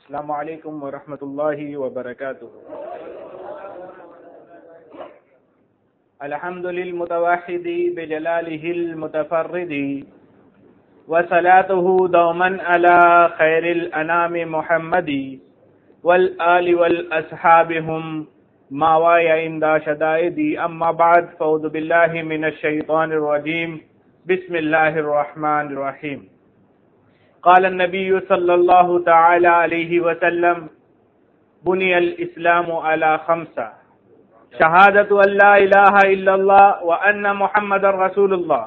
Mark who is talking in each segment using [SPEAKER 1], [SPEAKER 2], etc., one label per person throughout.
[SPEAKER 1] السلام علیکم ورحمۃ اللہ وبرکاتہ. الحمد للمتوحد بجلالہ المتفرد وصلاته دوما على خیر الانام محمد والآل والاصحاب هم ماوای عند شدائد. اما بعد فاعوذ باللہ من الشیطان الرجیم. بسم اللہ الرحمن الرحیم. قال النبی صلی اللہ تعالی علیہ وسلم بنی الاسلام علی خمسہ شہادت ان لا الہ الا اللہ وان محمد رسول اللہ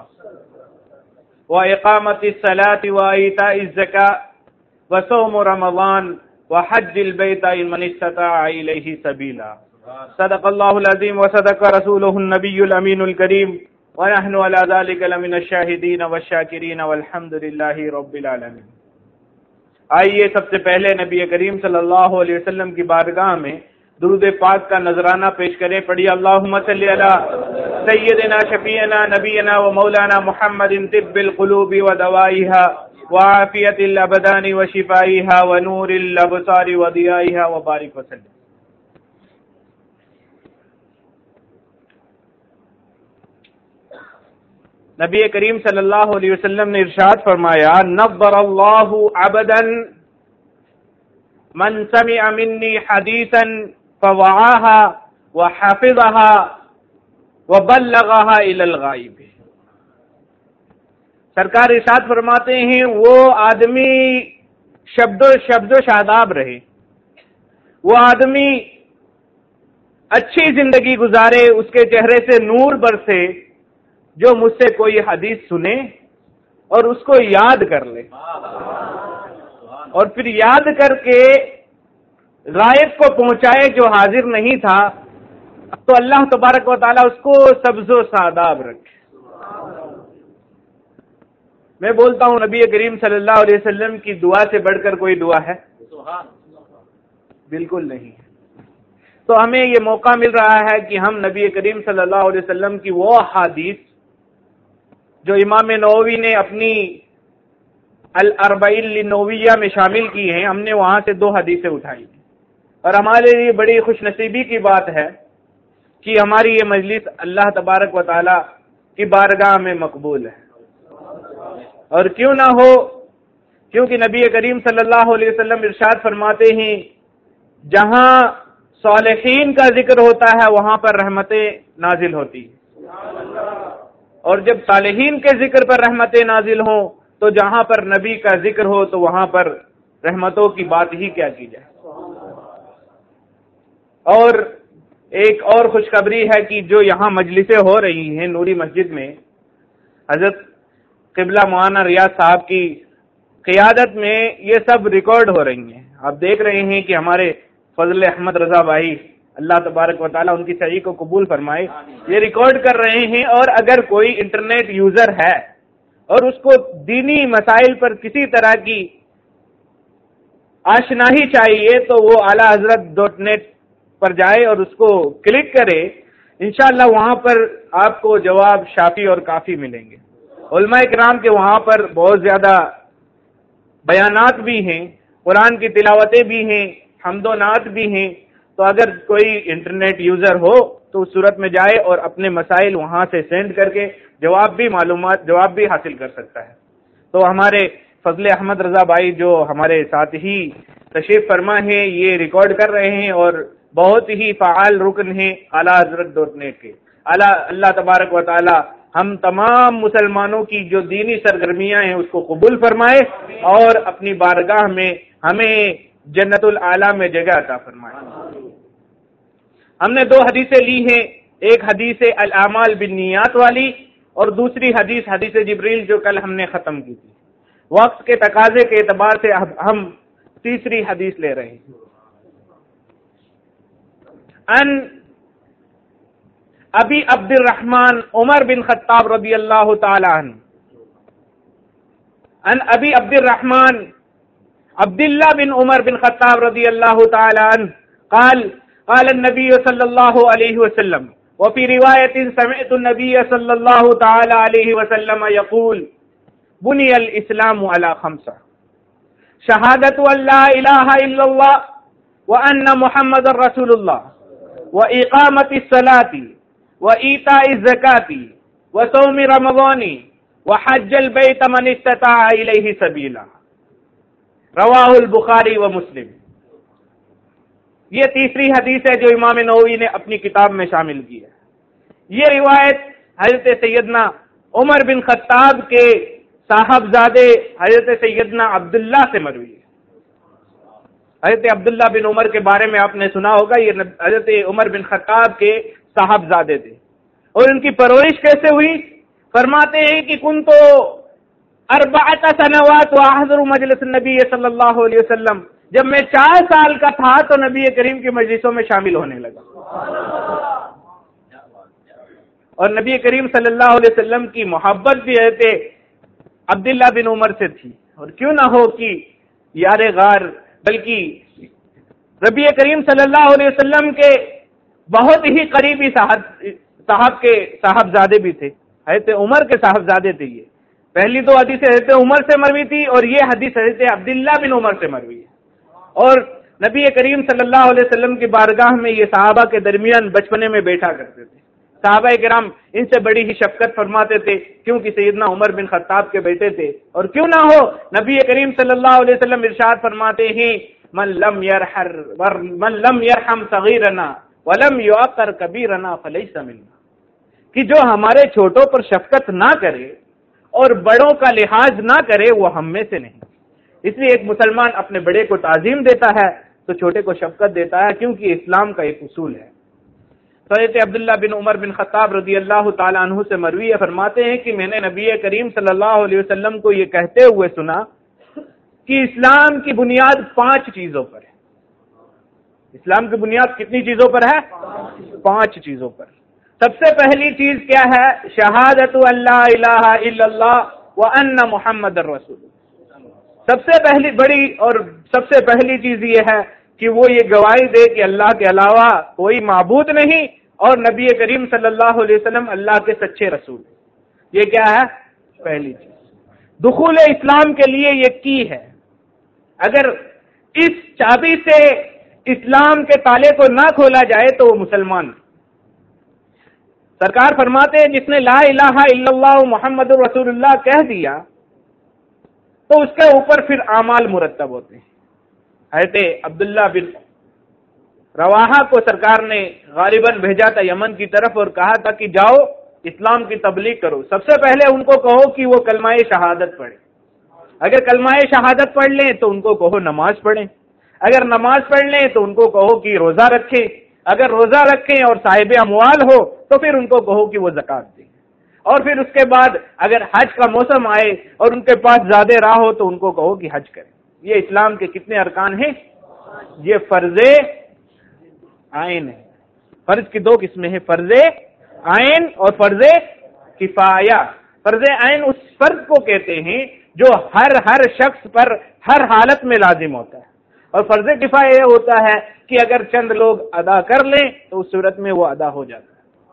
[SPEAKER 1] واقامت الصلاة وایتاء الزکاة وصوم رمضان وحج البیت من استطاع الیہ سبیلا. صدق اللہ العظیم وصدق رسولہ النبی الامین الکریم ونحن على ذلك لمن الشاہدین والشاکرین والحمد للہ رب العالمین. آئیے سب سے پہلے نبی کریم صلی اللہ علیہ وسلم کی بارگاہ میں درود پاک کا نذرانہ پیش کریں. پڑھیے اللہم صلی علی سیدنا شفیعنا نبینا و مولانا محمد طب القلوب و دوائها وعافیت الابدان و شفائها و نور الابصار و ضیائها و بارک وسلم. نبی کریم صلی اللہ علیہ وسلم نے ارشاد فرمایا نبر اللہ عبدا من سمع منی حدیثا فوعاها وحفظها وبلغها الى الغائب. سرکار ارشاد فرماتے ہیں وہ آدمی شبد و شاداب رہے، وہ آدمی اچھی زندگی گزارے، اس کے چہرے سے نور برسے جو مجھ سے کوئی حدیث سنے اور اس کو یاد کر لے اور پھر یاد کر کے غائب کو پہنچائے جو حاضر نہیں تھا، تو اللہ تبارک و تعالیٰ اس کو سبز و شاداب رکھے. میں بولتا ہوں نبی کریم صلی اللہ علیہ وسلم کی دعا سے بڑھ کر کوئی دعا ہے؟ بالکل نہیں. تو ہمیں یہ موقع مل رہا ہے کہ ہم نبی کریم صلی اللہ علیہ وسلم کی وہ احادیث جو امام نووی نے اپنی الاربعین النوویہ میں شامل کی ہیں، ہم نے وہاں سے 2 حدیثیں اٹھائی اور ہمارے لیے بڑی خوش نصیبی کی بات ہے کہ ہماری یہ مجلس اللہ تبارک و تعالی کی بارگاہ میں مقبول ہے. اور کیوں نہ ہو، کیونکہ نبی کریم صلی اللہ علیہ وسلم ارشاد فرماتے ہیں جہاں صالحین کا ذکر ہوتا ہے وہاں پر رحمتیں نازل ہوتی ہیں، اور جب صالحین کے ذکر پر رحمتیں نازل ہوں تو جہاں پر نبی کا ذکر ہو تو وہاں پر رحمتوں کی بات ہی کیا کی جائے. اور ایک اور خوشخبری ہے کہ جو یہاں مجلسیں ہو رہی ہیں نوری مسجد میں، حضرت قبلہ مولانا ریاض صاحب کی قیادت میں یہ سب ریکارڈ ہو رہی ہیں. آپ دیکھ رہے ہیں کہ ہمارے فضل احمد رضا بھائی اللہ تبارک و تعالیٰ ان کی سعی کو قبول فرمائے، یہ ریکارڈ کر رہے ہیں. اور اگر کوئی انٹرنیٹ یوزر ہے اور اس کو دینی مسائل پر کسی طرح کی آشنائی چاہیے تو وہ اعلیٰ حضرت .net پر جائے اور اس کو کلک کرے، انشاءاللہ وہاں پر آپ کو جواب شافی اور کافی ملیں گے. علماء کرام کے وہاں پر بہت زیادہ بیانات بھی ہیں، قرآن کی تلاوتیں بھی ہیں، حمد و نعت بھی ہیں. تو اگر کوئی انٹرنیٹ یوزر ہو تو اس صورت میں جائے اور اپنے مسائل وہاں سے سینڈ کر کے جواب بھی حاصل کر سکتا ہے. تو ہمارے فضل احمد رضا بھائی جو ہمارے ساتھ ہی تشریف فرما ہیں یہ ریکارڈ کر رہے ہیں اور بہت ہی فعال رکن ہیں اعلیٰ حضرت .net کے. اللہ تبارک و تعالی ہم تمام مسلمانوں کی جو دینی سرگرمیاں ہیں اس کو قبول فرمائے اور اپنی بارگاہ میں ہمیں جنت الاعلی میں جگہ عطا فرمائے. ہم نے 2 حدیثیں لی ہیں، ایک حدیث الاعمال بالنیات والی اور دوسری حدیث جبریل جو کل ہم نے ختم کی تھی. وقت کے تقاضے کے اعتبار سے ہم تیسری حدیث لے رہے ہیں. ان ابی عبد الرحمن عمر بن خطاب رضی اللہ تعالی عنہ ان ابی عبد الرحمن عبداللہ بن عمر بن خطاب رضی اللہ تعالی عنہ قال النبی صلی اللہ علیہ وسلم وفي رواية سمعت النبي صلى الله تعالى عليه وسلم يقول بني الإسلام على 5 شہادت اللہ الہ الا اللہ وان محمد رسول اللہ واقامت الصلاۃ وایتاء الزکاۃ وصوم رمضان وحج البیت من استطاع الیہ سبیلا، رواہ البخاری و مسلم۔ یہ تیسری حدیث ہے جو امام نووی نے اپنی کتاب میں شامل کی ہے۔ یہ روایت حضرت سیدنا عمر بن خطاب کے صاحبزادے حضرت سیدنا عبداللہ سے مروی ہے۔ حضرت عبداللہ بن عمر کے بارے میں آپ نے سنا ہوگا، یہ حضرت عمر بن خطاب کے صاحبزادے تھے۔ اور ان کی پرورش کیسے ہوئی؟ فرماتے ہیں کہ کنتو 4 سنوات واحضر مجلس النبی صلی اللہ علیہ وسلم، جب میں 4 سال کا تھا تو نبی کریم کی مجلسوں میں شامل ہونے لگا۔ اور نبی کریم صلی اللہ علیہ وسلم کی محبت بھی حضرت عبداللہ بن عمر سے تھی، اور کیوں نہ ہو کہ یار غار، بلکہ نبی کریم صلی اللہ علیہ وسلم کے بہت ہی قریبی صاحبزادے بھی تھے، حضرت عمر کے صاحبزادے تھے۔ یہ پہلی 2 حدیث حضرت عمر سے مروی تھی اور یہ حدیث حضرت عبداللہ بن عمر سے مروی ہے۔ اور نبی کریم صلی اللہ علیہ وسلم کی بارگاہ میں یہ صحابہ کے درمیان بچپنے میں بیٹھا کرتے تھے۔ صحابہ کرام ان سے بڑی ہی شفقت فرماتے تھے، کیونکہ سیدنا عمر بن خطاب کے بیٹے تھے۔ اور کیوں نہ ہو، نبی کریم صلی اللہ علیہ وسلم ارشاد فرماتے ہیں من لم يرحم صغیرنا ولم يعقر کبیرنا فلیس منا، کہ جو ہمارے چھوٹوں پر شفقت نہ کرے اور بڑوں کا لحاظ نہ کرے وہ ہم میں سے نہیں۔ اس لیے ایک مسلمان اپنے بڑے کو تعظیم دیتا ہے تو چھوٹے کو شفقت دیتا ہے، کیونکہ اسلام کا ایک اصول ہے۔ حضرت عبداللہ بن عمر بن خطاب رضی اللہ تعالیٰ عنہ سے مروی ہے، فرماتے ہیں کہ میں نے نبی کریم صلی اللہ علیہ وسلم کو یہ کہتے ہوئے سنا کہ اسلام کی بنیاد 5 چیزوں پر ہے۔ اسلام کی بنیاد کتنی چیزوں پر ہے؟ 5 چیزوں پر۔ سب سے پہلی چیز کیا ہے؟ شہادت اللہ الہ الا اللہ وان محمد الرسول۔ سب سے پہلی بڑی اور سب سے پہلی چیز یہ ہے کہ وہ یہ گواہی دے کہ اللہ کے علاوہ کوئی معبود نہیں اور نبی کریم صلی اللہ علیہ وسلم اللہ کے سچے رسول۔ یہ کیا ہے؟ پہلی چیز۔ دخول اسلام کے لیے یہ کی ہے۔ اگر اس چابی سے اسلام کے تالے کو نہ کھولا جائے تو وہ مسلمان نہیں۔ سرکار فرماتے ہیں جس نے لا الہ الا اللہ محمد رسول اللہ کہہ دیا تو اس کے اوپر پھر اعمال مرتب ہوتے ہیں۔ حضرت عبداللہ بن رواحہ کو سرکار نے غالباً بھیجا تھا یمن کی طرف اور کہا تھا کہ جاؤ اسلام کی تبلیغ کرو۔ سب سے پہلے ان کو کہو کہ وہ کلمہ شہادت پڑھیں۔ اگر کلمہ شہادت پڑھ لیں تو ان کو کہو نماز پڑھیں۔ اگر نماز پڑھ لیں تو ان کو کہو کہ روزہ رکھیں۔ اگر روزہ رکھیں اور صاحب اموال ہو تو پھر ان کو کہو کہ وہ زکوٰۃ دیں۔ اور پھر اس کے بعد اگر حج کا موسم آئے اور ان کے پاس زیادہ راہ ہو تو ان کو کہو کہ حج کریں۔ یہ اسلام کے کتنے ارکان ہیں؟ یہ فرض عین ہے۔ فرض کی 2 قسمیں ہیں، فرض عین اور فرض کفایہ۔ فرض عین اس فرض کو کہتے ہیں جو ہر شخص پر ہر حالت میں لازم ہوتا ہے، اور فرض کفایہ یہ ہوتا ہے کہ اگر چند لوگ ادا کر لیں تو اس صورت میں وہ ادا ہو جاتا ہے۔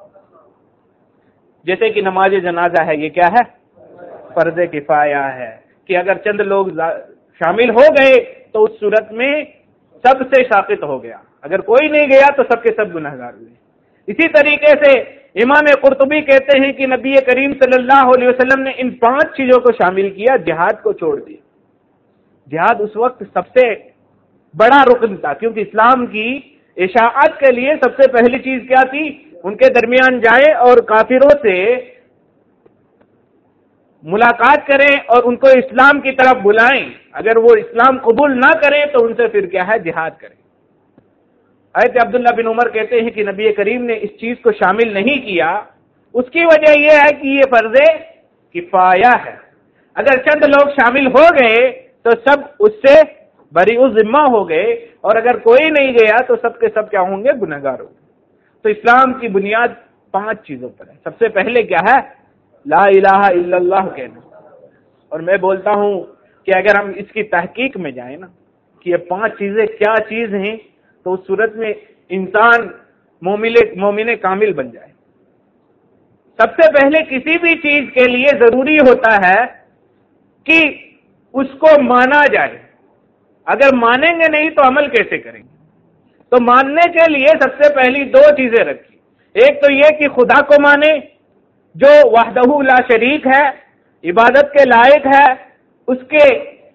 [SPEAKER 1] جیسے کہ نماز جنازہ ہے، یہ کیا ہے؟ فرض کفایہ ہے کہ اگر چند لوگ شامل ہو گئے تو اس صورت میں سب سے ساقط ہو گیا، اگر کوئی نہیں گیا تو سب کے سب گنہگار ہوئے۔ اسی طریقے سے امام قرطبی کہتے ہیں کہ نبی کریم صلی اللہ علیہ وسلم نے ان 5 چیزوں کو شامل کیا، جہاد کو چھوڑ دیا۔ جہاد اس وقت سب سے بڑا رکن تھا، کیونکہ اسلام کی اشاعت کے لیے سب سے پہلی چیز کیا تھی؟ ان کے درمیان جائیں اور کافروں سے ملاقات کریں اور ان کو اسلام کی طرف بلائیں۔ اگر وہ اسلام قبول نہ کریں تو ان سے پھر کیا ہے؟ جہاد کریں۔ حضرت عبداللہ بن عمر کہتے ہیں کہ نبی کریم نے اس چیز کو شامل نہیں کیا، اس کی وجہ یہ ہے کہ یہ فرض کفایہ ہے۔ اگر چند لوگ شامل ہو گئے تو سب اس سے بری ذمہ ہو گئے، اور اگر کوئی نہیں گیا تو سب کے سب کیا ہوں گے؟ گنہگار ہوں گے۔ تو اسلام کی بنیاد 5 چیزوں پر ہے۔ سب سے پہلے کیا ہے؟ لا الہ الا اللہ کہنا۔ اور میں بولتا ہوں کہ اگر ہم اس کی تحقیق میں جائیں نا کہ یہ 5 چیزیں کیا چیز ہیں تو اس صورت میں انسان مومن کامل بن جائے۔ سب سے پہلے کسی بھی چیز کے لیے ضروری ہوتا ہے کہ اس کو مانا جائے، اگر مانیں گے نہیں تو عمل کیسے کریں گے؟ تو ماننے کے لیے سب سے پہلی دو چیزیں رکھی، ایک تو یہ کہ خدا کو مانے جو وحدہ لا شریک ہے، عبادت کے لائق ہے، اس کے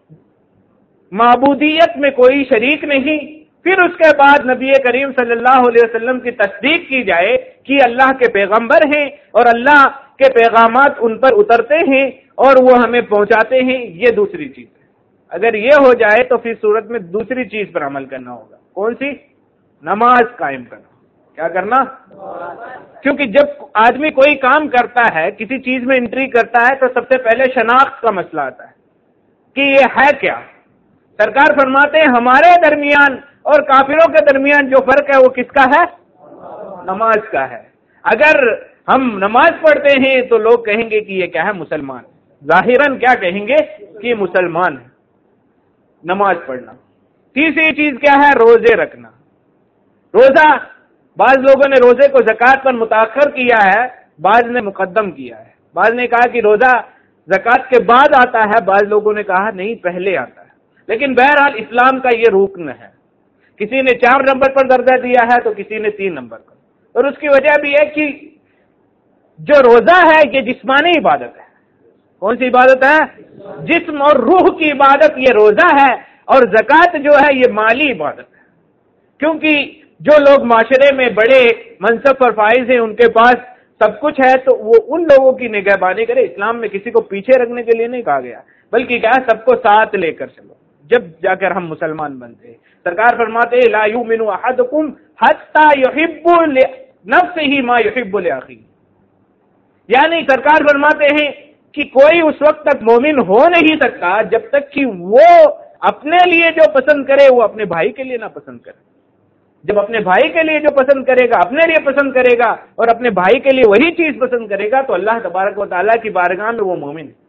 [SPEAKER 1] معبودیت میں کوئی شریک نہیں، پھر اس کے بعد نبی کریم صلی اللہ علیہ وسلم کی تصدیق کی جائے کہ اللہ کے پیغمبر ہیں اور اللہ کے پیغامات ان پر اترتے ہیں اور وہ ہمیں پہنچاتے ہیں، یہ دوسری چیز ہے۔ اگر یہ ہو جائے تو پھر صورت میں دوسری چیز پر عمل کرنا ہوگا، کون سی؟ نماز قائم کرنا۔ کیا کرنا؟ کیونکہ جب آدمی کوئی کام کرتا ہے، کسی چیز میں انٹری کرتا ہے، تو سب سے پہلے شناخت کا مسئلہ آتا ہے کہ یہ ہے کیا۔ سرکار فرماتے ہیں ہمارے درمیان اور کافروں کے درمیان جو فرق ہے وہ کس کا ہے؟ نماز کا ہے۔ اگر ہم نماز پڑھتے ہیں تو لوگ کہیں گے کہ یہ کیا ہے؟ مسلمان۔ ظاہراً کیا کہیں گے؟ کہ یہ مسلمان ہے، نماز پڑھنا۔ تیسری چیز کیا ہے؟ روزے رکھنا۔ روزہ، بعض لوگوں نے روزے کو زکوٰۃ پر متاخر کیا ہے، بعض نے مقدم کیا ہے، بعض نے کہا کہ روزہ زکوٰۃ کے بعد آتا ہے، بعض لوگوں نے کہا نہیں پہلے آتا ہے۔ لیکن بہرحال اسلام کا یہ رکن ہے، کسی نے 4 نمبر پر درجہ دیا ہے تو کسی نے 3 نمبر پر، اور اس کی وجہ بھی ہے کہ جو روزہ ہے یہ جسمانی عبادت ہے۔ کون سی عبادت ہے؟ جسم اور روح کی عبادت یہ روزہ ہے، اور زکوٰۃ جو ہے یہ مالی عبادت ہے۔ کیونکہ جو لوگ معاشرے میں بڑے منصب پر فائز ہیں، ان کے پاس سب کچھ ہے، تو وہ ان لوگوں کی نگہبانی کرے۔ اسلام میں کسی کو پیچھے رکھنے کے لیے نہیں کہا گیا، بلکہ کیا سب کو ساتھ لے کر چلو، جب جا کر ہم مسلمان بنتے ہیں۔ سرکار فرماتے ہیں لا یؤمن احدکم حتی یحب لنفسہ ما یحب لاخیہ، یعنی سرکار فرماتے ہیں کہ کوئی اس وقت تک مومن ہو نہیں سکتا جب تک کہ وہ اپنے لیے جو پسند کرے وہ اپنے بھائی کے لیے نہ پسند کرے۔ جب اپنے بھائی کے لیے جو پسند کرے گا اپنے لیے پسند کرے گا، اور اپنے بھائی کے لیے وہی چیز پسند کرے گا، تو اللہ تبارک و تعالیٰ کی بارگاہ میں وہ مومن ہے۔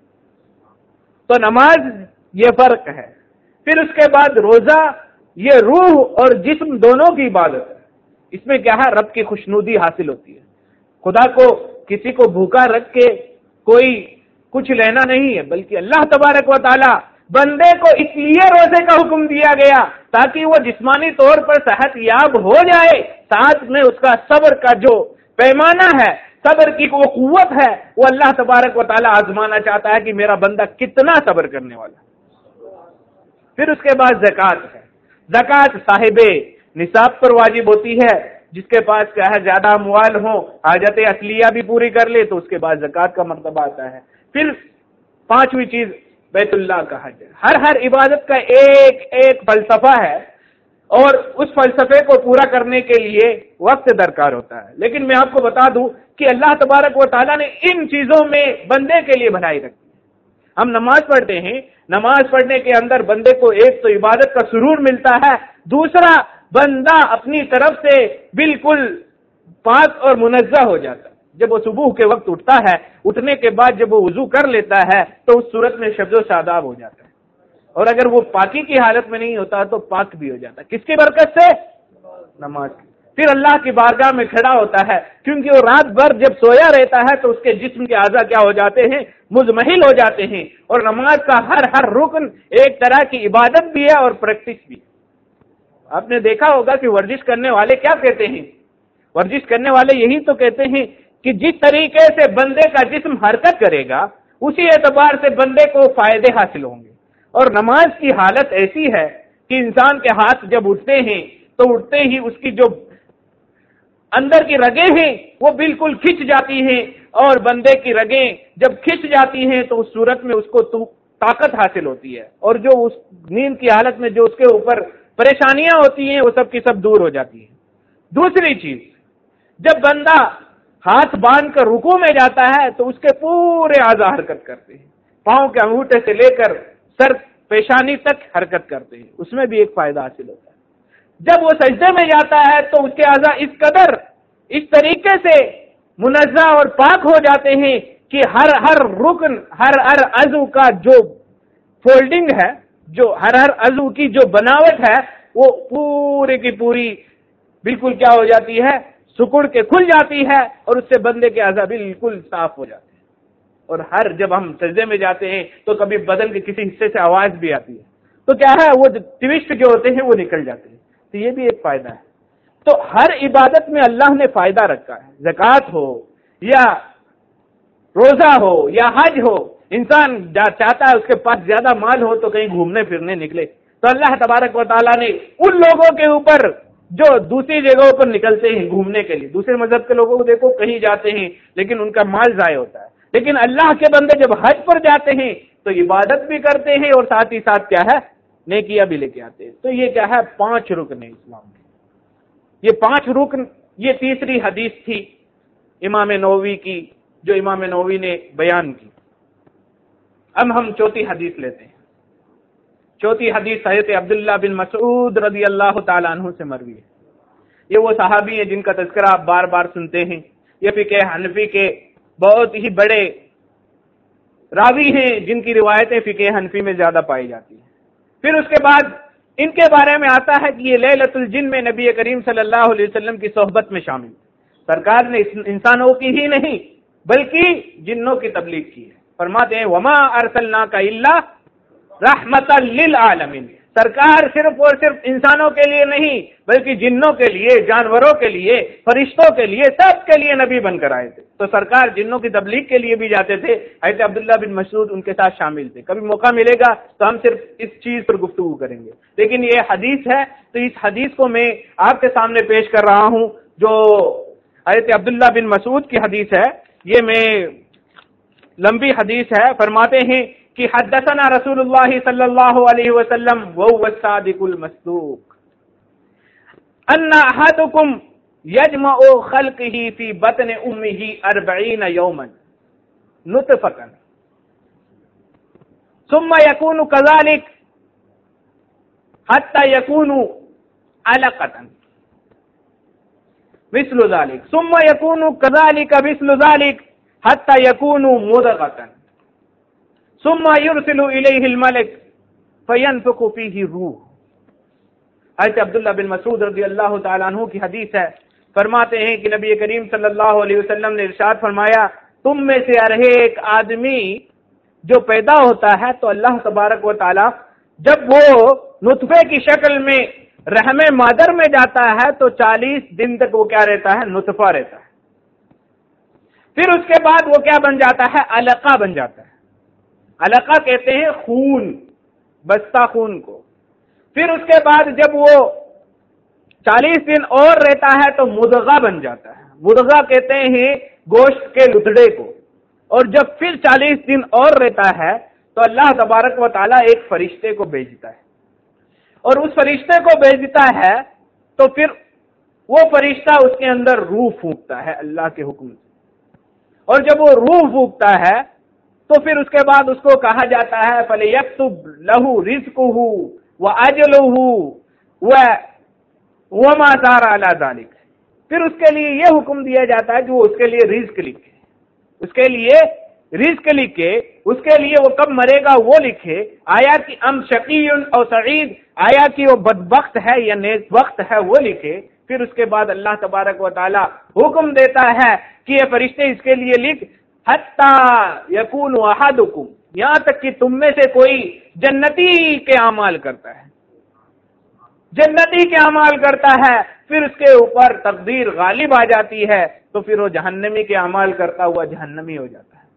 [SPEAKER 1] تو نماز یہ فرق ہے۔ پھر اس کے بعد روزہ، یہ روح اور جسم دونوں کی عبادت ہے۔ اس میں کیا ہے؟ رب کی خوشنودی حاصل ہوتی ہے۔ خدا کو کسی کو بھوکا رکھ کے کوئی کچھ لینا نہیں ہے، بلکہ اللہ تبارک و تعالیٰ بندے کو اس لیے روزے کا حکم دیا گیا تاکہ وہ جسمانی طور پر صحت یاب ہو جائے، ساتھ میں اس کا صبر کا جو پیمانہ ہے، صبر کی وہ قوت ہے، وہ اللہ تبارک و تعالیٰ آزمانا چاہتا ہے کہ میرا بندہ کتنا صبر کرنے والا ہے۔ پھر اس کے بعد زکوٰۃ ہے۔ زکوٰۃ صاحب نصاب پر واجب ہوتی ہے، جس کے پاس کیا ہے زیادہ اموال ہوں، حاجت اصلیہ بھی پوری کر لے تو اس کے بعد زکوٰۃ کا مرتبہ آتا ہے۔ پھر 5ویں چیز بیت اللہ کا حج ہے۔ ہر عبادت کا ایک ایک فلسفہ ہے، اور اس فلسفے کو پورا کرنے کے لیے وقت درکار ہوتا ہے۔ لیکن میں آپ کو بتا دوں کہ اللہ تبارک و تعالیٰ نے ان چیزوں میں بندے کے لیے بھلائی رکھی ہے۔ ہم نماز پڑھتے ہیں، نماز پڑھنے کے اندر بندے کو ایک تو عبادت کا سرور ملتا ہے، دوسرا بندہ اپنی طرف سے بالکل پاک اور منزہ ہو جاتا ہے۔ جب وہ صبح کے وقت اٹھتا ہے، اٹھنے کے بعد جب وہ وضو کر لیتا ہے تو اس صورت میں شبز و شاداب ہو جاتا ہے، اور اگر وہ پاکی کی حالت میں نہیں ہوتا تو پاک بھی ہو جاتا ہے۔ کس کی برکت سے؟ نماز کی۔ پھر اللہ کی بارگاہ میں کھڑا ہوتا ہے، کیونکہ وہ رات بھر جب سویا رہتا ہے تو اس کے جسم کے اعضاء کیا ہو جاتے ہیں؟ مزمحل ہو جاتے ہیں، اور نماز کا ہر رکن ایک طرح کی عبادت بھی ہے اور پریکٹس بھی۔ آپ نے دیکھا ہوگا کہ ورزش کرنے والے کیا کہتے ہیں؟ ورزش کرنے والے یہی تو کہتے ہیں کہ جس طریقے سے بندے کا جسم حرکت کرے گا اسی اعتبار سے بندے کو فائدے حاصل ہوں گے، اور نماز کی حالت ایسی ہے کہ انسان کے ہاتھ جب اٹھتے ہیں تو اٹھتے ہی اس کی جو اندر کی رگیں ہیں وہ بالکل کھچ جاتی ہیں، اور بندے کی رگیں جب کھچ جاتی ہیں تو اس صورت میں اس کو طاقت حاصل ہوتی ہے، اور جو اس نیند کی حالت میں جو اس کے اوپر پریشانیاں ہوتی ہیں وہ سب کی سب دور ہو جاتی ہیں۔ دوسری چیز، جب بندہ ہاتھ باندھ کر رکوع میں جاتا ہے تو اس کے پورے اعضاء حرکت کرتے ہیں، پاؤں کے انگوٹھے سے لے کر سر پیشانی تک حرکت کرتے ہیں، اس میں بھی ایک فائدہ حاصل ہوتا ہے۔ جب وہ سجدے میں جاتا ہے تو اس کے اعضاء اس قدر اس طریقے سے منزہ اور پاک ہو جاتے ہیں کہ ہر رکن ہر عضو کا جو فولڈنگ ہے، جو ہر عضو کی جو بناوٹ ہے وہ پوری کی پوری بالکل کیا ہو جاتی ہے؟ سکڑ کے کھل جاتی ہے، اور اس سے بندے کے اعضاء بالکل صاف ہو جاتے ہیں۔ اور جب ہم سجدے میں جاتے ہیں تو کبھی بدن کے کسی حصے سے آواز بھی آتی ہے، تو کیا ہے وہ ٹوسٹ جو ہوتے ہیں وہ نکل جاتے ہیں. تو یہ بھی ایک فائدہ ہے. تو ہر عبادت میں اللہ نے فائدہ رکھا ہے. زکوٰۃ ہو یا روزہ ہو یا حج ہو، انسان چاہتا ہے اس کے پاس زیادہ مال ہو تو کہیں گھومنے پھرنے نکلے، تو اللہ تبارک و تعالیٰ نے ان لوگوں کے اوپر جو دوسری جگہوں پر نکلتے ہیں گھومنے کے لیے، دوسرے مذہب کے لوگوں کو دیکھو کہیں جاتے ہیں لیکن ان کا مال ضائع ہوتا ہے، لیکن اللہ کے بندے جب حج پر جاتے ہیں تو عبادت بھی کرتے ہیں اور ساتھ ہی ساتھ کیا ہے نیکیاں بھی لے کے آتے ہیں. تو یہ کیا ہے 5 رکن اسلام کے. یہ 5 رکن، یہ تیسری حدیث تھی امام نووی کی جو امام نووی نے بیان کی. اب ہم چوتھی حدیث لیتے ہیں. چوتھی حدیث حضرت عبداللہ بن مسعود رضی اللہ تعالیٰ عنہ سے مروی ہے. یہ وہ صحابی ہیں جن کا تذکرہ آپ بار بار سنتے ہیں. یہ فقہ حنفی کے بہت ہی بڑے راوی ہیں جن کی روایتیں فقہ حنفی میں زیادہ پائی جاتی ہیں. پھر اس کے بعد ان کے بارے میں آتا ہے کہ یہ لیلۃ الجن میں نبی کریم صلی اللہ علیہ وسلم کی صحبت میں شامل. سرکار نے انسانوں کی ہی نہیں بلکہ جنوں کی تبلیغ کی ہے. فرماتے ہیں وما ارسلناک الا رحمتا للعالمین. سرکار صرف اور صرف انسانوں کے لیے نہیں بلکہ جنوں کے لیے، جانوروں کے لیے، فرشتوں کے لیے، سب کے لیے نبی بن کر آئے تھے. تو سرکار جنوں کی تبلیغ کے لیے بھی جاتے تھے. حضرت عبداللہ بن مسعود ان کے ساتھ شامل تھے. کبھی موقع ملے گا تو ہم صرف اس چیز پر گفتگو کریں گے. لیکن یہ حدیث ہے تو اس حدیث کو میں آپ کے سامنے پیش کر رہا ہوں جو حضرت عبداللہ بن مسعود کی حدیث ہے. یہ میں لمبی حدیث ہے. فرماتے ہیں کہ حدثنا رسول اللہ صلی اللہ علیہ وسلم وهو الصادق المصدوق ان احدکم یجمع خلقه فی بطن امه 40 یوما نطفة ثم يكون كذلك حتى يكون علقة مثل ذلك ثم يكون كذلك مثل ذلك حتى يكون مضغة ثم يرسل إليه الملك فينفخ فيه الروح. حضرت عبداللہ بن مسعود رضی اللہ تعالیٰ عنہ کی حدیث ہے. فرماتے ہیں کہ نبی کریم صلی اللہ علیہ وسلم نے ارشاد فرمایا تم میں سے ہر ایک آدمی جو پیدا ہوتا ہے تو اللہ تبارک و تعالیٰ جب وہ نطفے کی شکل میں رحم مادر میں جاتا ہے تو 40 دن تک وہ کیا رہتا ہے نطفہ رہتا ہے. پھر اس کے بعد وہ کیا بن جاتا ہے علقہ بن جاتا ہے. علقہ کہتے ہیں خون، بستہ خون کو. پھر اس کے بعد جب وہ 40 دن اور رہتا ہے تو مضغہ بن جاتا ہے. مضغہ کہتے ہیں گوشت کے لتڑے کو. اور جب پھر 40 دن اور رہتا ہے تو اللہ تبارک و تعالیٰ ایک فرشتے کو بھیجتا ہے اور اس فرشتے کو بھیجتا ہے تو پھر وہ فرشتہ اس کے اندر روح پھونکتا ہے اللہ کے حکم سے. اور جب وہ روح پھونکتا ہے تو پھر اس کے بعد اس کو کہا جاتا ہے فَلْيَكْتُبْ لَهُ رِزْقُهُ وَأَجَلُهُ وَمَا سَارَ عَلَى ذَلِكَ. پھر اس کے لیے یہ حکم دیا جاتا ہے کہ وہ اس کے لیے رزق لکھے، اس کے لیے رزق لکھے، اس کے لیے وہ کب مرے گا وہ لکھے. آیا کہ ام شقی اور سعید، آیا کہ وہ بدبخت ہے یا نیک بخت ہے وہ لکھے. پھر اس کے بعد اللہ تبارک و تعالی حکم دیتا ہے کہ یہ فرشتے اس کے لیے لکھ حتی یکون احدکم، یہاں تک کہ تم میں سے کوئی جنتی کے اعمال کرتا ہے، جنتی کے اعمال کرتا ہے. پھر اس کے اوپر تقدیر غالب آ جاتی ہے تو پھر وہ جہنمی کے اعمال کرتا ہوا جہنمی ہو جاتا ہے.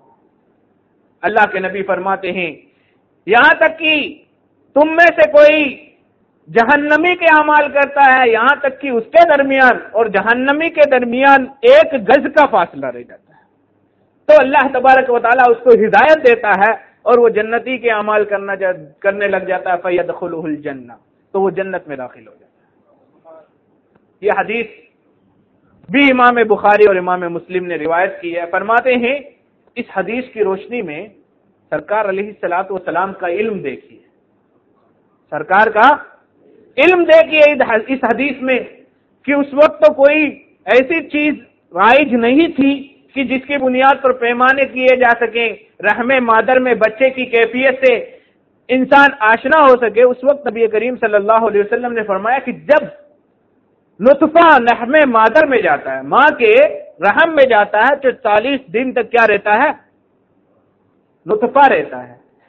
[SPEAKER 1] اللہ کے نبی فرماتے ہیں یہاں تک کہ تم میں سے کوئی جہنمی کے اعمال کرتا ہے، یہاں تک کہ اس کے درمیان اور جہنمی کے درمیان 1 گز کا فاصلہ رہ جاتا ہے. تو اللہ تبارک و تعالیٰ اس کو ہدایت دیتا ہے اور وہ جنتی کے اعمال کرنے لگ جاتا ہے. فَيَدْخُلُهُ الْجَنَّةَ، تو وہ جنت میں داخل ہو جاتا ہے. یہ حدیث بھی امام بخاری اور امام مسلم نے روایت کی ہے. فرماتے ہیں اس حدیث کی روشنی میں سرکار علیہ الصلوۃ والسلام کا علم دیکھیے، سرکار کا علم دیکھیے اس حدیث میں کہ اس وقت تو کوئی ایسی چیز رائج نہیں تھی کہ جس کی بنیاد پر پیمانے کیے جا سکیں، رحم مادر میں بچے کی کیفیت سے انسان آشنا ہو سکے. اس وقت نبی کریم صلی اللہ علیہ وسلم نے فرمایا کہ جب نطفہ رحم مادر میں جاتا ہے، ماں کے رحم میں جاتا ہے تو 40 دن تک کیا رہتا ہے نطفہ رہتا ہے.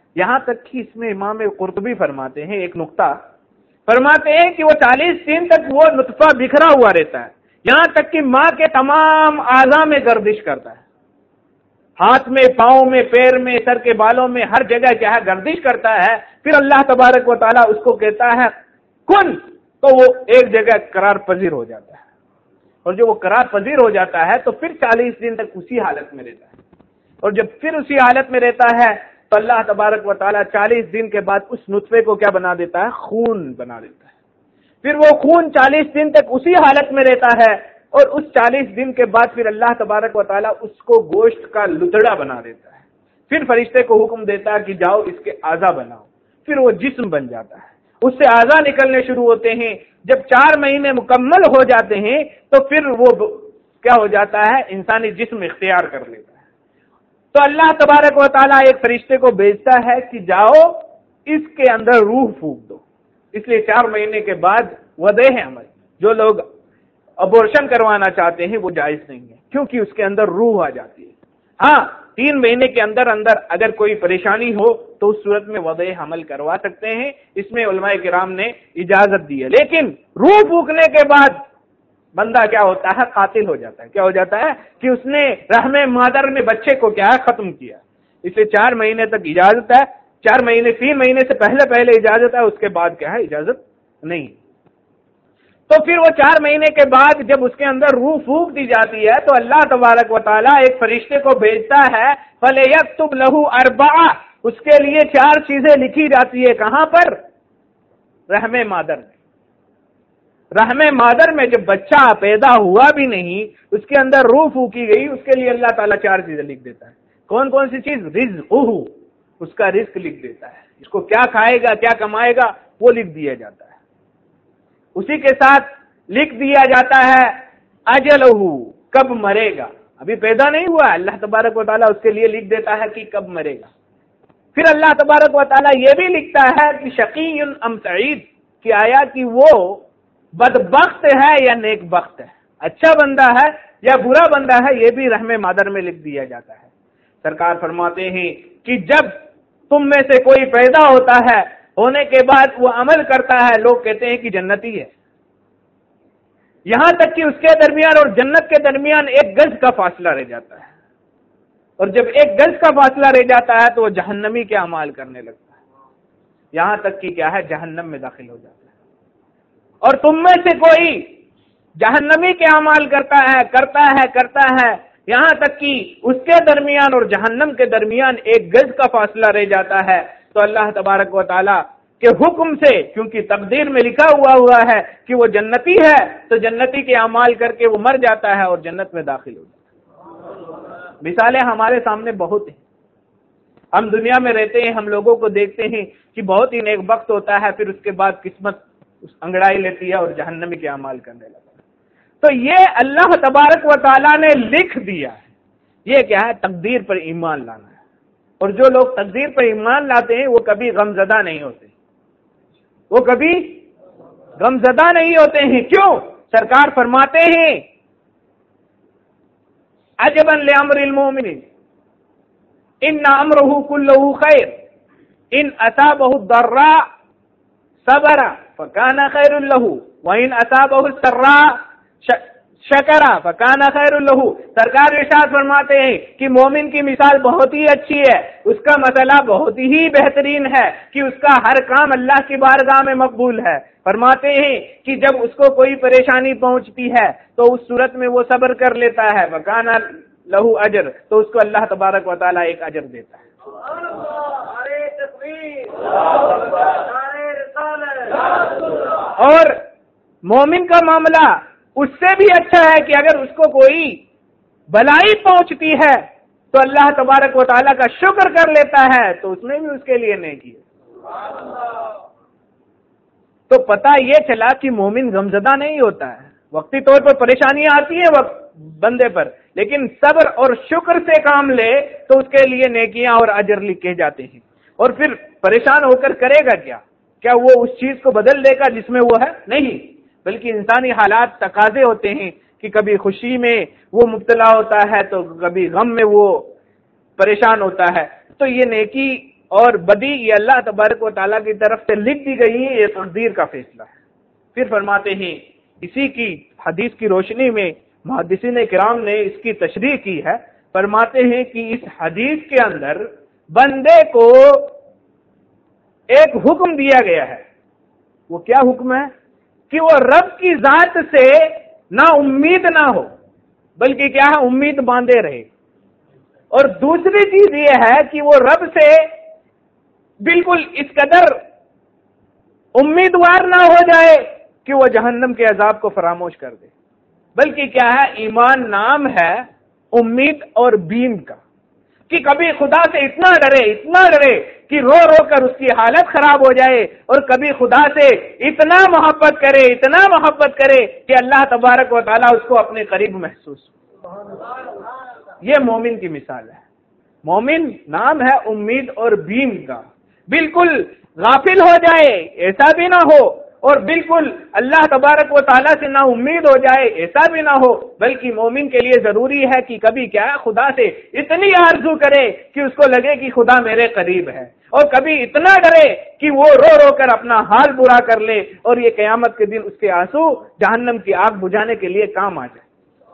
[SPEAKER 1] یہاں تک کہ اس میں امام قرطبی فرماتے ہیں ایک نقطہ، فرماتے ہیں کہ وہ 40 دن تک وہ نطفہ بکھرا ہوا رہتا ہے، یہاں تک کہ ماں کے تمام اعضاء میں گردش کرتا ہے، ہاتھ میں، پاؤں میں، پیر میں، سر کے بالوں میں، ہر جگہ کیا ہے گردش کرتا ہے۔ پھر اللہ تبارک و تعالیٰ اس کو کہتا ہے کن، تو وہ ایک جگہ قرار پذیر ہو جاتا ہے، اور جب وہ قرار پذیر ہو جاتا ہے تو پھر 40 دن تک اسی حالت میں رہتا ہے، اور جب پھر اسی حالت میں رہتا ہے تو اللہ تبارک و تعالیٰ 40 دن کے بعد اس نطفے کو کیا بنا دیتا ہے؟ خون بنا دیتا ہے۔ پھر وہ خون 40 دن تک اسی حالت میں رہتا ہے، اور اس 40 دن کے بعد پھر اللہ تبارک و تعالیٰ اس کو گوشت کا لتڑا بنا دیتا ہے۔ پھر فرشتے کو حکم دیتا ہے کہ جاؤ اس کے اعضا بناؤ، پھر وہ جسم بن جاتا ہے، اس سے اعضا نکلنے شروع ہوتے ہیں۔ جب 4 مہینے مکمل ہو جاتے ہیں تو پھر وہ کیا ہو جاتا ہے؟ انسانی جسم اختیار کر لیتا ہے۔ تو اللہ تبارک و تعالیٰ ایک فرشتے کو بھیجتا ہے کہ جاؤ اس کے اندر روح پھونک دو۔ اس لیے 4 مہینے کے بعد وضع ہے عمل، جو لوگ ابورشن کروانا چاہتے ہیں وہ جائز نہیں ہے، کیونکہ اس کے اندر روح آ جاتی ہے۔ ہاں 3 مہینے کے اندر اگر کوئی پریشانی ہو تو اس صورت میں وضع حمل کروا سکتے ہیں، اس میں علماء کرام نے اجازت دی ہے، لیکن روح پھونکنے کے بعد بندہ کیا ہوتا ہے؟ قاتل ہو جاتا ہے۔ کیا ہو جاتا ہے؟ کہ اس نے رحم مادر میں بچے کو کیا ہے؟ ختم کیا۔ اس لیے 4 مہینے تک اجازت ہے، 3 مہینے سے پہلے اجازت ہے، اس کے بعد کیا ہے؟ اجازت نہیں۔ تو پھر وہ 4 مہینے کے بعد جب اس کے اندر روح پھونک دی جاتی ہے تو اللہ تبارک و تعالیٰ ایک فرشتے کو بھیجتا ہے، فَلْيَكْتُبْ لَهُ 4، اس کے لیے 4 چیزیں لکھی جاتی ہے۔ کہاں پر؟ رحم مادر میں۔ رحم مادر میں جب بچہ پیدا ہوا بھی نہیں، اس کے اندر روح پھونکی گئی، اس کے لیے اللہ تعالیٰ 4 چیزیں لکھ دیتا ہے۔ کون کون سی چیز؟ رزقہ، اس کا رزق لکھ دیتا ہے، اس کو کیا کھائے گا، کیا کمائے گا، وہ لکھ دیا جاتا ہے۔ اسی کے ساتھ لکھ دیا جاتا ہے اجلہ، کب مرے گا، ابھی پیدا نہیں ہوا، اللہ تبارک و تعالیٰ اس کے لیے لکھ دیتا ہے کہ کب مرے گا۔ پھر اللہ تبارک و تعالیٰ یہ بھی لکھتا ہے کہ شقی ام سعید، کہ آیا کہ وہ بدبخت ہے یا نیک بخت ہے، اچھا بندہ ہے یا برا بندہ ہے، یہ بھی رحم مادر میں لکھ دیا جاتا ہے۔ سرکار فرماتے ہیں کہ جب تم میں سے کوئی پیدا ہوتا ہے، ہونے کے بعد وہ عمل کرتا ہے، لوگ کہتے ہیں کہ جنتی ہے، یہاں تک کہ اس کے درمیان اور جنت کے درمیان 1 گز کا فاصلہ رہ جاتا ہے، اور جب 1 گز کا فاصلہ رہ جاتا ہے تو وہ جہنمی کے اعمال کرنے لگتا ہے، یہاں تک کہ کیا ہے؟ جہنم میں داخل ہو جاتا ہے۔ اور تم میں سے کوئی جہنمی کے اعمال کرتا ہے یہاں تک کہ اس کے درمیان اور جہنم کے درمیان 1 گز کا فاصلہ رہ جاتا ہے، تو اللہ تبارک و تعالیٰ کے حکم سے، کیونکہ تقدیر میں لکھا ہوا ہے کہ وہ جنتی ہے، تو جنتی کے اعمال کر کے وہ مر جاتا ہے اور جنت میں داخل ہو جاتا ہے۔ مثالیں ہمارے سامنے بہت ہیں، ہم دنیا میں رہتے ہیں، ہم لوگوں کو دیکھتے ہیں کہ بہت ہی نیک بخت ہوتا ہے، پھر اس کے بعد قسمت اس انگڑائی لیتی ہے اور جہنمی کے اعمال کرنے لگتا ہے۔ تو یہ اللہ تبارک و تعالیٰ نے لکھ دیا ہے، یہ کیا ہے؟ تقدیر پر ایمان لانا ہے، اور جو لوگ تقدیر پر ایمان لاتے ہیں وہ کبھی غمزدہ نہیں ہوتے، وہ کبھی غمزدہ نہیں ہوتے ہیں۔ کیوں؟ سرکار فرماتے ہیں عجبا لامر المومن ان امرہ کلہ خیر ان اصابہ الضراء صبر فکان خیر لہ وان اصابہ السراء شکر فکان خیر لہ۔ سرکار ارشاد فرماتے ہیں کہ مومن کی مثال بہت ہی اچھی ہے، اس کا مسئلہ بہت ہی بہترین ہے کہ اس کا ہر کام اللہ کی بارگاہ میں مقبول ہے۔ فرماتے ہیں کہ جب اس کو کوئی پریشانی پہنچتی ہے تو اس صورت میں وہ صبر کر لیتا ہے، فکان لہو اجر، تو اس کو اللہ تبارک و تعالیٰ ایک اجر دیتا ہے۔ اور مومن کا معاملہ اس سے بھی اچھا ہے کہ اگر اس کو کوئی بلائی پہنچتی ہے تو اللہ تبارک و تعالیٰ کا شکر کر لیتا ہے، تو اس میں بھی اس کے لیے نیکی ہے۔ تو پتہ یہ چلا کہ مومن غمزدہ نہیں ہوتا ہے، وقتی طور پر پریشانیاں آتی ہیں وقت بندے پر، لیکن صبر اور شکر سے کام لے تو اس کے لیے نیکیاں اور اجر لکھے جاتے ہیں۔ اور پھر پریشان ہو کر کرے گا کیا وہ اس چیز کو بدل دے گا جس میں وہ ہے؟ نہیں، بلکہ انسانی حالات تقاضے ہوتے ہیں کہ کبھی خوشی میں وہ مبتلا ہوتا ہے تو کبھی غم میں وہ پریشان ہوتا ہے۔ تو یہ نیکی اور بدی یہ اللہ تبارک و تعالیٰ کی طرف سے لکھ دی گئی ہے، یہ تقدیر کا فیصلہ ہے۔ پھر فرماتے ہیں اسی کی حدیث کی روشنی میں محدثین کرام نے اس کی تشریح کی ہے، فرماتے ہیں کہ اس حدیث کے اندر بندے کو ایک حکم دیا گیا ہے۔ وہ کیا حکم ہے؟ کہ وہ رب کی ذات سے نہ امید نہ ہو، بلکہ کیا ہے، امید باندھے رہے۔ اور دوسری چیز یہ ہے کہ وہ رب سے بالکل اس قدر امیدوار نہ ہو جائے کہ وہ جہنم کے عذاب کو فراموش کر دے، بلکہ کیا ہے، ایمان نام ہے امید اور بیم کا، کہ کبھی خدا سے اتنا ڈرے کہ رو رو کر اس کی حالت خراب ہو جائے، اور کبھی خدا سے اتنا محبت کرے کہ اللہ تبارک و تعالیٰ اس کو اپنے قریب محسوس ہو۔ یہ مومن کی مثال ہے۔ مومن نام ہے امید اور بیم کا، بالکل غافل ہو جائے ایسا بھی نہ ہو، اور بالکل اللہ تبارک و تعالیٰ سے نہ امید ہو جائے ایسا بھی نہ ہو، بلکہ مومن کے لیے ضروری ہے کہ کبھی کیا خدا سے اتنی آرزو کرے کہ اس کو لگے کہ خدا میرے قریب ہے، اور کبھی اتنا ڈرے کہ وہ رو رو کر اپنا حال برا کر لے، اور یہ قیامت کے دن اس کے آنسو جہنم کی آگ بجھانے کے لیے کام آ جائے۔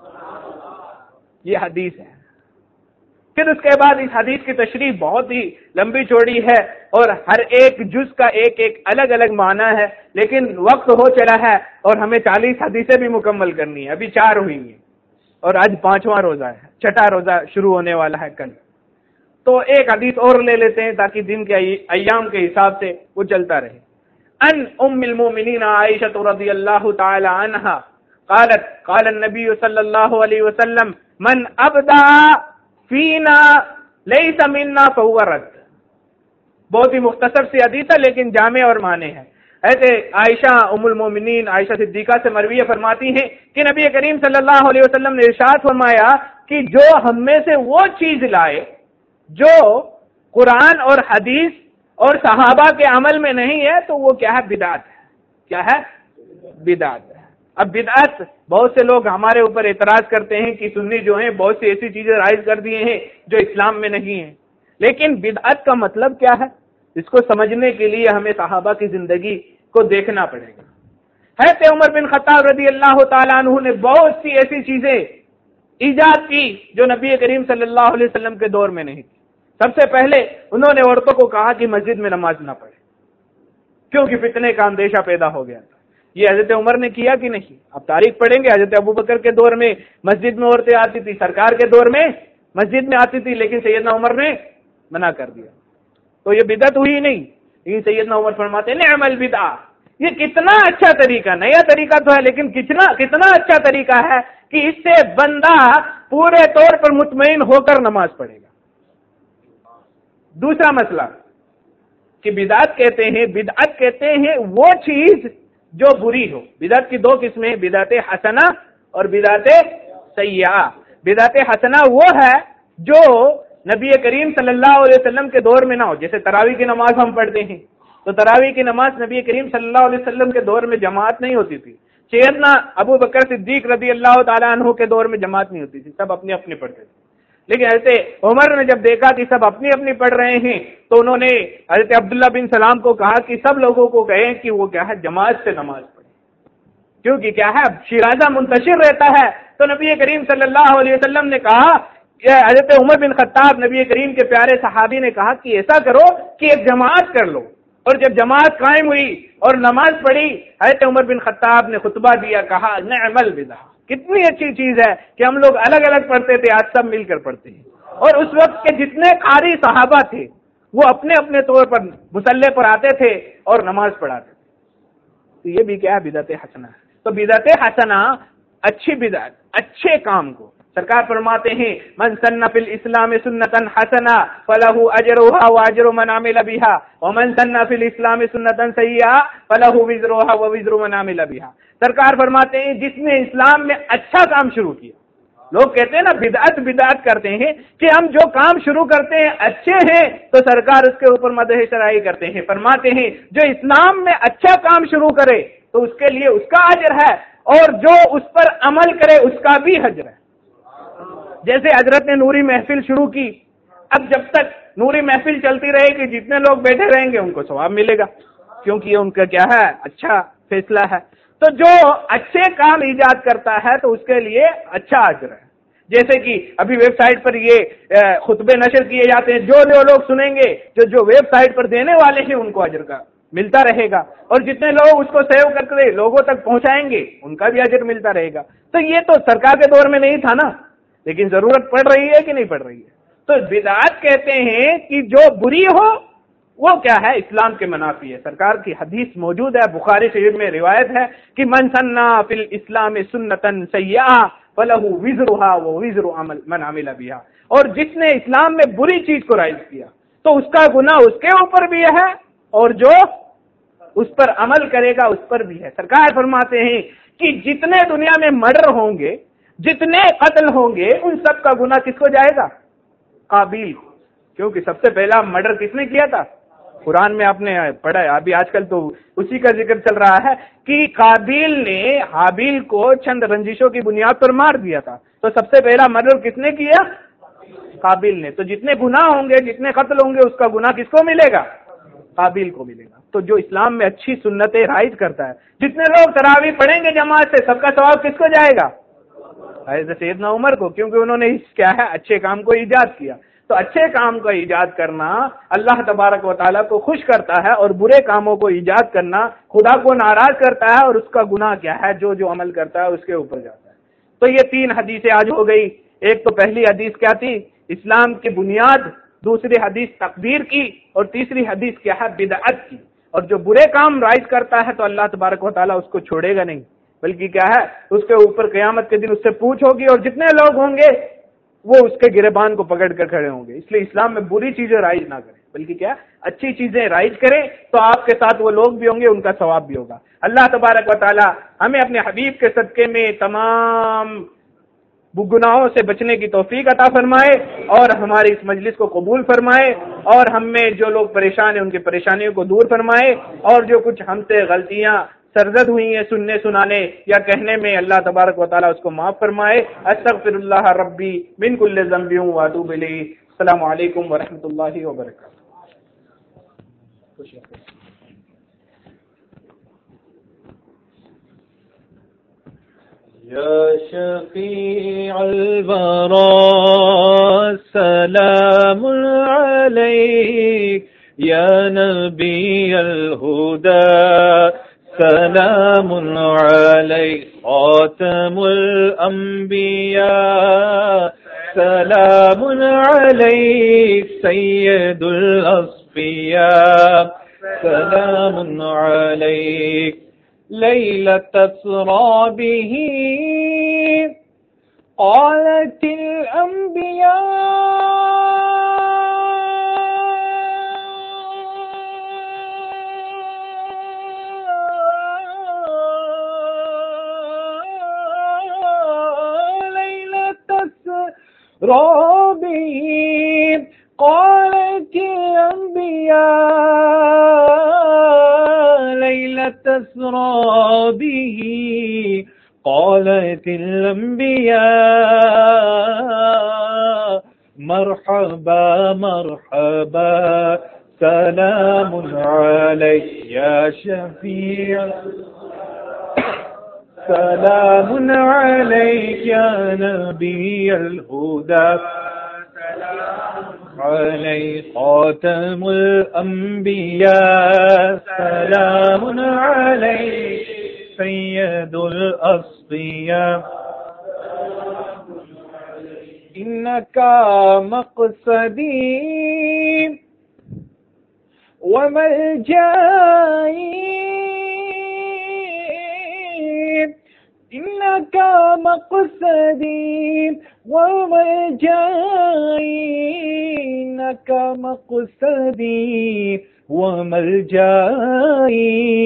[SPEAKER 1] یہ حدیث ہے۔ پھر اس کے بعد اس حدیث کی تشریح بہت ہی لمبی چوڑی ہے، اور ہر ایک جز کا ایک الگ الگ معنی ہے، لیکن وقت ہو چلا ہے اور ہمیں 40 حدیثیں بھی مکمل کرنی ہے۔ ابھی 4 ہوئی ہیں اور آج 5واں روزہ ہے، 6واں روزہ شروع ہونے والا ہے کل۔ تو ایک حدیث اور لے لیتے ہیں تاکہ دن کے ایام کے حساب سے وہ چلتا رہے۔ ان ام المؤمنین عائشہ رضی اللہ تعالی عنہا قالت قال النبی صلی اللہ علیہ وسلم من ابدا فینا لیس منا فہو رد۔ بہت ہی مختصر سی حدیث ہے لیکن جامع اور معنی ہے۔ ایسے عائشہ ام المومنین عائشہ صدیقہ سے مروی فرماتی ہیں کہ نبی کریم صلی اللہ علیہ وسلم نے ارشاد فرمایا کہ جو ہم میں سے وہ چیز لائے جو قرآن اور حدیث اور صحابہ کے عمل میں نہیں ہے تو وہ کیا ہے، بدعت ہے۔ کیا ہے؟ بدعت ہے۔ اب بدعت، بہت سے لوگ ہمارے اوپر اعتراض کرتے ہیں کہ سنی جو ہیں بہت سی ایسی چیزیں رائج کر دیے ہیں جو اسلام میں نہیں ہیں، لیکن بدعت کا مطلب کیا ہے، اس کو سمجھنے کے لیے ہمیں صحابہ کی زندگی کو دیکھنا پڑے گا۔ حضرت عمر بن خطاب رضی اللہ تعالیٰ عنہ نے بہت سی ایسی چیزیں ایجاد کی جو نبی کریم صلی اللہ علیہ وسلم کے دور میں نہیں تھی۔ سب سے پہلے انہوں نے عورتوں کو کہا کہ مسجد میں نماز نہ پڑھے، کیونکہ فتنے کا اندیشہ پیدا ہو گیا تھا۔ یہ حضرت عمر نے کیا کہ نہیں؟ اب تاریخ پڑھیں گے، حضرت ابوبکر کے دور میں مسجد میں عورتیں آتی تھی، سرکار کے دور میں مسجد میں آتی تھی، لیکن سیدنا عمر نے منع کر دیا، تو یہ بدعت ہوئی نہیں۔ لیکن سیدنا عمر فرماتے ہیں نعم البدعہ، یہ کتنا اچھا طریقہ، نیا طریقہ تو ہے لیکن کتنا اچھا طریقہ ہے کہ اس سے بندہ پورے طور پر مطمئن ہو کر نماز پڑھے گا۔ دوسرا مسئلہ کہ بدعت کہتے ہیں وہ چیز جو بری ہو۔ بدعت کی 2 قسمیں، بدعت حسنہ اور بدعت سیئہ۔ بدعت حسنہ وہ ہے جو نبی کریم صلی اللہ علیہ وسلم کے دور میں نہ ہو۔ جیسے تراویح کی نماز ہم پڑھتے ہیں تو تراویح کی نماز نبی کریم صلی اللہ علیہ وسلم کے دور میں جماعت نہیں ہوتی تھی، سیدنا ابو بکر صدیق رضی اللہ تعالیٰ عنہ کے دور میں جماعت نہیں ہوتی تھی، سب اپنی اپنی پڑھتے تھے۔ لیکن حضرت عمر نے جب دیکھا کہ سب اپنی اپنی پڑھ رہے ہیں تو انہوں نے حضرت عبداللہ بن سلام کو کہا کہ سب لوگوں کو کہیں کہ وہ کیا ہے، جماعت سے نماز پڑھے، کیونکہ کیا ہے، شیرازہ منتشر رہتا ہے۔ تو نبی کریم صلی اللہ علیہ وسلم نے کہا، حضرت عمر بن خطاب نبی کریم کے پیارے صحابی نے کہا کہ ایسا کرو کہ ایک جماعت کر لو۔ اور جب جماعت قائم ہوئی اور نماز پڑھی، حضرت عمر بن خطاب نے خطبہ دیا، کہا نعم البدعہ، کتنی اچھی چیز ہے کہ ہم لوگ الگ الگ پڑھتے تھے، آج سب مل کر پڑھتے ہیں۔ اور اس وقت کے جتنے قاری صحابہ تھے وہ اپنے اپنے طور پر مصلی پر آتے تھے اور نماز پڑھاتے تھے۔ تو یہ بھی کیا ہے، بدعت حسنہ۔ تو بدعت حسنہ اچھی بدعت، اچھے کام کو سرکار فرماتے ہیں من سن فی الاسلام سنتا حسنہ فلہ اجرها واجر من عمل بها ومن سن فی الاسلام سنتا سیئہ فلہ وزرها ووزر من عمل بها۔ سرکار فرماتے ہیں جس نے اسلام میں اچھا کام شروع کیا، لوگ کہتے ہیں نا بدعت کرتے ہیں کہ ہم جو کام شروع کرتے ہیں اچھے ہیں تو سرکار اس کے اوپر مدح شرعی کرتے ہیں، فرماتے ہیں جو اسلام میں اچھا کام شروع کرے تو اس کے لیے اس کا اجر ہے، اور جو اس پر عمل کرے اس کا بھی اجر ہے۔ جیسے حضرت نے نوری محفل شروع کی، اب جب تک نوری محفل چلتی رہے گی، جتنے لوگ بیٹھے رہیں گے ان کو ثواب ملے گا، کیونکہ یہ ان کا کیا ہے؟ اچھا فیصلہ ہے۔ تو جو اچھے کام ایجاد کرتا ہے تو اس کے لیے اچھا اجر ہے۔ جیسے کہ ابھی ویب سائٹ پر یہ خطبے نشر کیے جاتے ہیں، جو لوگ سنیں گے، جو ویب سائٹ پر دینے والے ہیں ان کو اجر کا ملتا رہے گا، اور جتنے لوگ اس کو سیو کر کے لوگوں تک پہنچائیں گے ان کا بھی اجر ملتا رہے گا۔ تو یہ تو سرکار کے دور میں نہیں تھا نا، لیکن ضرورت پڑ رہی ہے کہ نہیں پڑ رہی ہے؟ تو بدعت کہتے ہیں کہ جو بری ہو وہ کیا ہے؟ اسلام کے منافی ہے۔ سرکار کی حدیث موجود ہے، بخاری شریف میں روایت ہے کہ من سنّا فی الاسلام سنتا سیئۃ فلہ وزرھا ووزر من عمل بھا، اور جس نے اسلام میں بری چیز کو رائج کیا تو اس کا گناہ اس کے اوپر بھی ہے اور جو اس پر عمل کرے گا اس پر بھی ہے۔ سرکار فرماتے ہیں کہ جتنے دنیا میں مرڈر ہوں گے، جتنے قتل ہوں گے، ان سب کا گناہ کس کو جائے گا؟ قابیل کو، کیونکہ سب سے پہلا مرڈر کس نے کیا تھا؟ قرآن میں آپ نے پڑھا ہے، ابھی آج کل تو اسی کا ذکر چل رہا ہے کہ قابیل نے حابیل کو چند رنجشوں کی بنیاد پر مار دیا تھا، تو سب سے پہلا مرڈر کس نے کیا؟ قابیل نے۔ تو جتنے گناہ ہوں گے، جتنے قتل ہوں گے، اس کا گناہ کس کو ملے گا؟ قابیل کو ملے گا۔ تو جو اسلام میں اچھی سنتیں رائج کرتا ہے، جتنے لوگ تراویح پڑھیں گے جماعت سے، سب کا ثواب کس کو جائے گا؟ حضرت سیدنا عمر کو، کیونکہ انہوں نے کیا ہے؟ اچھے کام کو ایجاد کیا۔ تو اچھے کام کا ایجاد کرنا اللہ تبارک و تعالیٰ کو خوش کرتا ہے، اور برے کاموں کو ایجاد کرنا خدا کو ناراض کرتا ہے، اور اس کا گناہ کیا ہے؟ جو عمل کرتا ہے اس کے اوپر جاتا ہے۔ تو یہ 3 حدیثیں آج ہو گئی۔ ایک تو پہلی حدیث کیا تھی؟ اسلام کی بنیاد، دوسری حدیث تقدیر کی، اور تیسری حدیث کیا ہے؟ بدعت کی۔ اور جو برے کام رائج کرتا ہے تو اللہ تبارک و تعالیٰ اس کو چھوڑے گا نہیں، بلکہ کیا ہے؟ اس کے اوپر قیامت کے دن اس سے پوچھ ہوگی، اور جتنے لوگ ہوں گے وہ اس کے گریبان کو پکڑ کر کھڑے ہوں گے۔ اس لیے اسلام میں بری چیزیں رائج نہ کریں، بلکہ کیا؟ اچھی چیزیں رائج کریں، تو آپ کے ساتھ وہ لوگ بھی ہوں گے، ان کا ثواب بھی ہوگا۔ اللہ تبارک و تعالی ہمیں اپنے حبیب کے صدقے میں تمام گناہوں سے بچنے کی توفیق عطا فرمائے، اور ہماری اس مجلس کو قبول فرمائے، اور ہم میں جو لوگ پریشان ہیں ان کی پریشانیوں کو دور فرمائے، اور جو کچھ ہم سے غلطیاں سرزد ہوئی ہیں سننے سنانے یا کہنے میں، اللہ تبارک و تعالیٰ اس کو معاف فرمائے۔ استغفر اللہ ربی من کل ذنب واتوب الیہ۔ السلام علیکم ورحمۃ اللہ وبرکاتہ۔
[SPEAKER 2] یا شفیع الورا سلام علیک، یا نبی الہدی سلام علیک، خاتم الانبیاء سلام علیک، سید الاصفیاء سلام علیک، لیلۃ اسری بہ قالت الانبیاء رابی قالت الانبیاء لیلۃ اسری بہ قالت الانبیاء مرحبا مرحبا سلام علیک یا شفیع سلام علیک یا نبی الہدی سلام علیک، خاتم الانبیاء سلام علیک، سید الاصفیاء، انکا مقصدی وملجائی، انکا مقصدی وملجائی، انکا مقصدی وملجائی،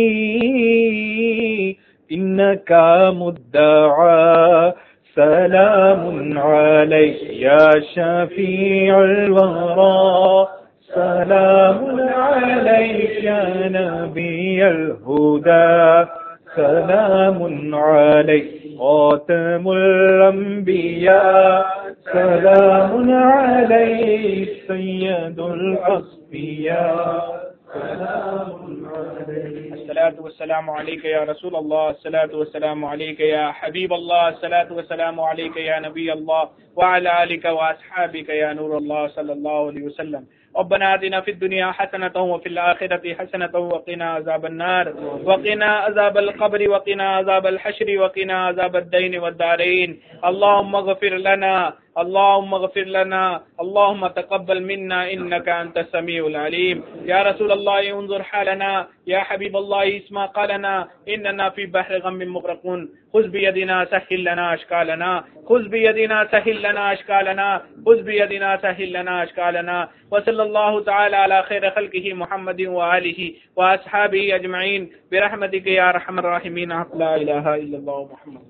[SPEAKER 2] انکا مدعا سلام علیک یا شفیع الورا سلام علیک یا نبی الہدی سلام علیک، خاتم الانبیاء سلام عليك سيد الأصفياء سلام عليك.
[SPEAKER 1] الصلاة والسلام عليك يا رسول الله، الصلاة والسلام عليك يا حبيب الله، الصلاة والسلام عليك يا نبي الله، وعلى آلك وأصحابك يا نور الله صلى الله عليه وسلم. ربنا آتنا في الدنيا حسنة وفي الآخرة حسنة وقنا عذاب النار وقنا عذاب القبر وقنا عذاب الحشر وقنا عذاب الدين والدارين. اللهم اغفر لنا، اللهم اغفر لنا، اللهم تقبل منا إنك أنت السميع العليم. يا رسول الله انظر حالنا، يا حبيب الله اسمع قالنا، إننا في بحر غم مغرقون، خذ بيدنا سهل لنا أشكالنا، خذ بيدنا سهل لنا أشكالنا، خذ بيدنا سهل لنا أشكالنا. وصلى الله تعالى على خير خلقه محمد وآله وأصحابه أجمعين برحمتك يا أرحم الراحمين. لا إله إلا الله محمد.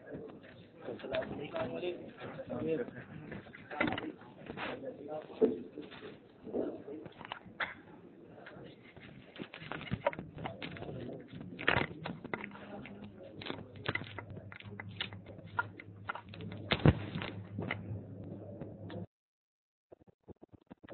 [SPEAKER 1] السلام علیکم.